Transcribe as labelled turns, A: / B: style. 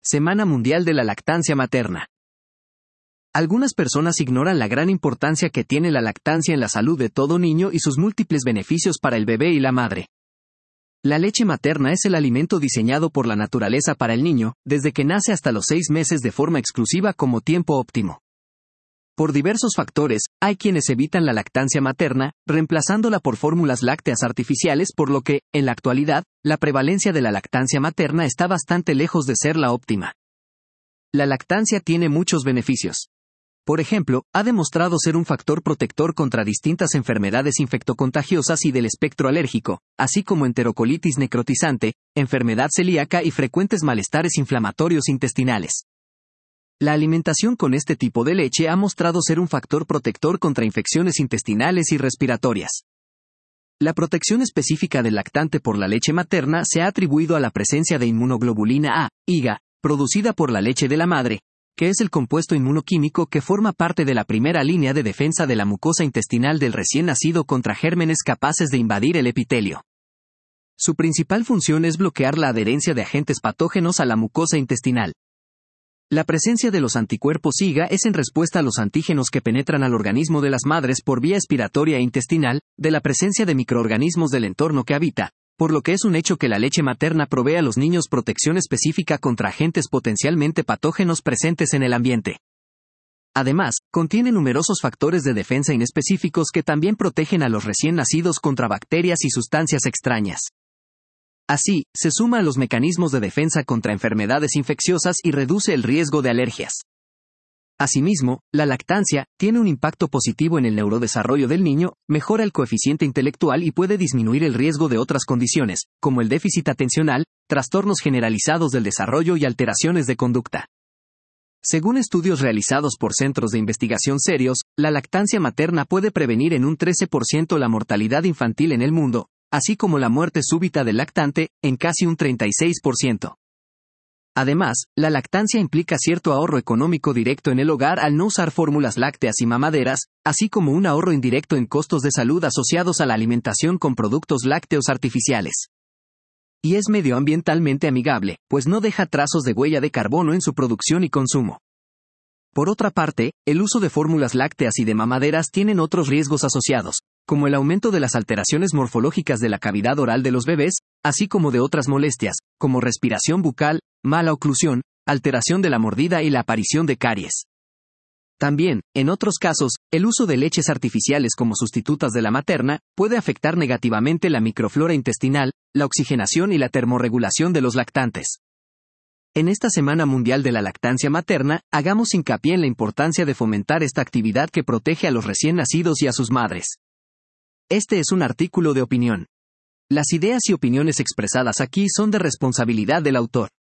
A: Semana Mundial de la Lactancia Materna. Algunas personas ignoran la gran importancia que tiene la lactancia en la salud de todo niño y sus múltiples beneficios para el bebé y la madre. La leche materna es el alimento diseñado por la naturaleza para el niño, desde que nace hasta los 6 meses de forma exclusiva como tiempo óptimo. Por diversos factores, hay quienes evitan la lactancia materna, reemplazándola por fórmulas lácteas artificiales, por lo que, en la actualidad, la prevalencia de la lactancia materna está bastante lejos de ser la óptima. La lactancia tiene muchos beneficios. Por ejemplo, ha demostrado ser un factor protector contra distintas enfermedades infectocontagiosas y del espectro alérgico, así como enterocolitis necrotizante, enfermedad celíaca y frecuentes malestares inflamatorios intestinales. La alimentación con este tipo de leche ha mostrado ser un factor protector contra infecciones intestinales y respiratorias. La protección específica del lactante por la leche materna se ha atribuido a la presencia de inmunoglobulina A, IgA, producida por la leche de la madre, que es el compuesto inmunoquímico que forma parte de la primera línea de defensa de la mucosa intestinal del recién nacido contra gérmenes capaces de invadir el epitelio. Su principal función es bloquear la adherencia de agentes patógenos a la mucosa intestinal. La presencia de los anticuerpos IgA es en respuesta a los antígenos que penetran al organismo de las madres por vía expiratoria e intestinal, de la presencia de microorganismos del entorno que habita, por lo que es un hecho que la leche materna provee a los niños protección específica contra agentes potencialmente patógenos presentes en el ambiente. Además, contiene numerosos factores de defensa inespecíficos que también protegen a los recién nacidos contra bacterias y sustancias extrañas. Así, se suma a los mecanismos de defensa contra enfermedades infecciosas y reduce el riesgo de alergias. Asimismo, la lactancia tiene un impacto positivo en el neurodesarrollo del niño, mejora el coeficiente intelectual y puede disminuir el riesgo de otras condiciones, como el déficit atencional, trastornos generalizados del desarrollo y alteraciones de conducta. Según estudios realizados por centros de investigación serios, la lactancia materna puede prevenir en un 13% la mortalidad infantil en el mundo, así como la muerte súbita del lactante, en casi un 36%. Además, la lactancia implica cierto ahorro económico directo en el hogar al no usar fórmulas lácteas y mamaderas, así como un ahorro indirecto en costos de salud asociados a la alimentación con productos lácteos artificiales. Y es medioambientalmente amigable, pues no deja trazos de huella de carbono en su producción y consumo. Por otra parte, el uso de fórmulas lácteas y de mamaderas tienen otros riesgos asociados, como el aumento de las alteraciones morfológicas de la cavidad oral de los bebés, así como de otras molestias, como respiración bucal, mala oclusión, alteración de la mordida y la aparición de caries. También, en otros casos, el uso de leches artificiales como sustitutas de la materna puede afectar negativamente la microflora intestinal, la oxigenación y la termorregulación de los lactantes. En esta Semana Mundial de la Lactancia Materna, hagamos hincapié en la importancia de fomentar esta actividad que protege a los recién nacidos y a sus madres. Este es un artículo de opinión. Las ideas y opiniones expresadas aquí son de responsabilidad del autor.